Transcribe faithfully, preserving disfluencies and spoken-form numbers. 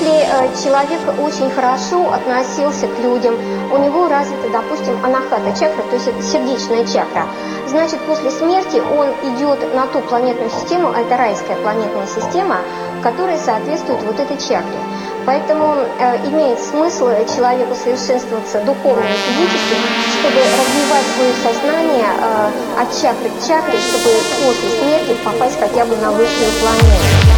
Если человек очень хорошо относился к людям, у него развита, допустим, анахата чакра, то есть это сердечная чакра, значит, после смерти он идет на ту планетную систему, а это райская планетная система, которая соответствует вот этой чакре. Поэтому э, имеет смысл человеку совершенствоваться духовно и физически, чтобы развивать свое сознание э, от чакры к чакре, чтобы после смерти попасть хотя бы на высшую планету.